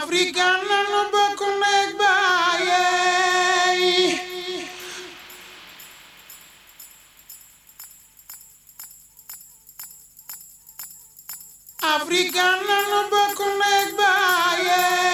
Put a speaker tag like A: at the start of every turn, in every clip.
A: Africa nanu bokk ndey baay Africa nanu bokk ndey baay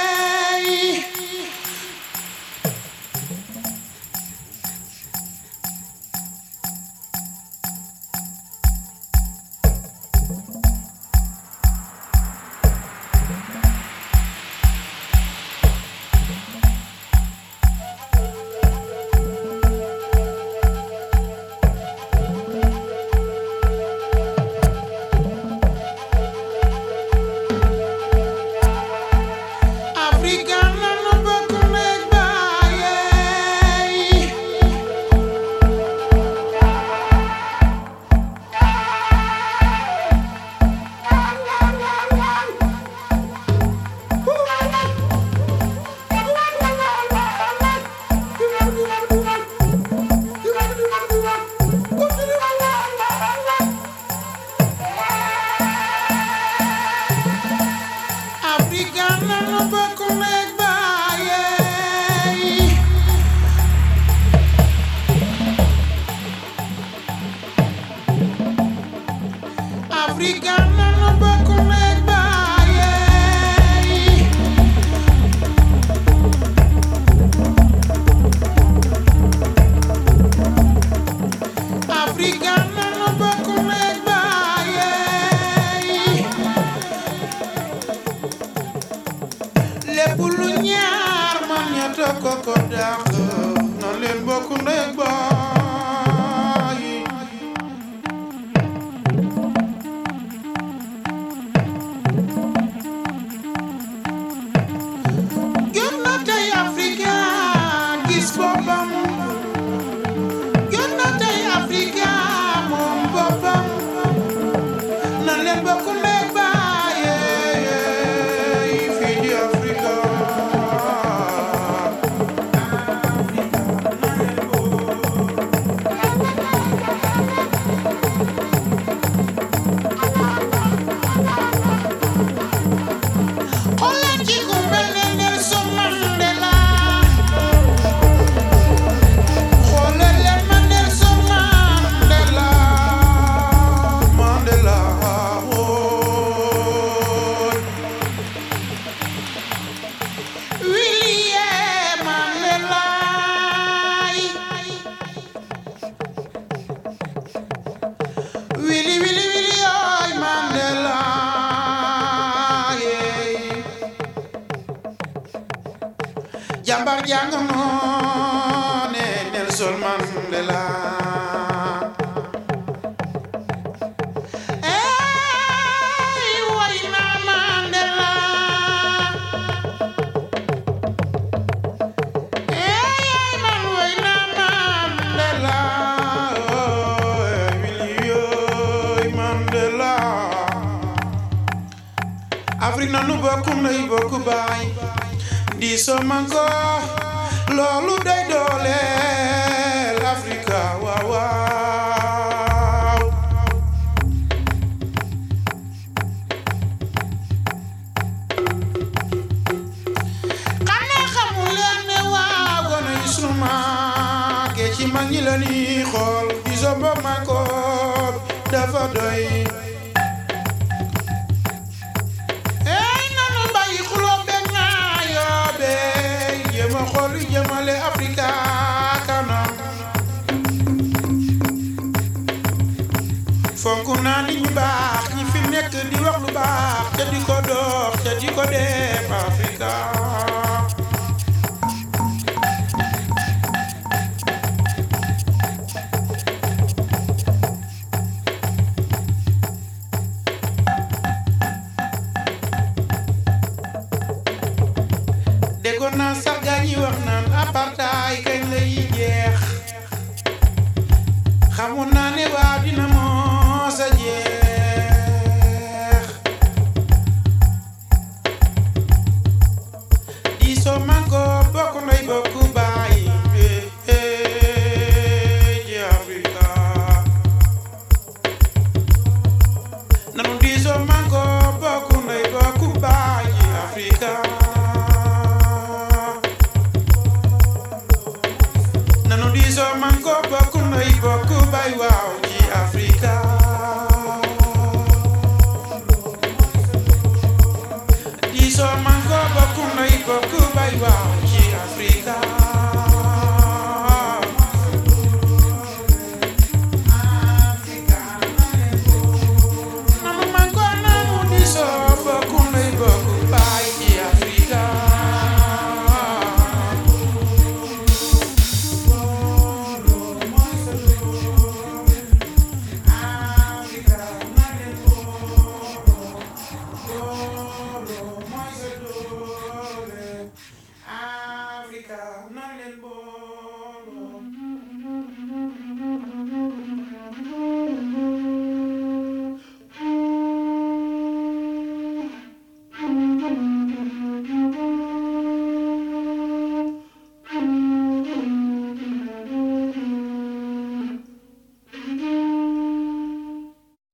A: Jambar jàng moo ne Nelson Mandela ey way na Mandela ey man way na Mandela Willie Mandela Afrique nanu bokk ndey bokk baay di somanko loolu day dooleel Afrika waaw waaw xanaa xamul leen ne waaw gone yi sunu maage ci mag ñi la ñuy xool di somanko dafa doy jëmale Afrika kanam fonk naa nit ñu baax ñi fi nekk di wax lu baax te di ko dox te di ko def Afrika déggoon naa sax gaa ñi wax naan apartheid kañ lay jeex xamoon naa ne waaw dina mos a jeex di soo manko bokk ndey bokk baay ji Afrika nanu di soo manko bokk ndey bokk baay ji Afrika diisoo man ko bokku ndey bokku bay waaw ci Afrika nanu man ko nanu diisoo bokku ndey bokku bay ci Afrika Africa.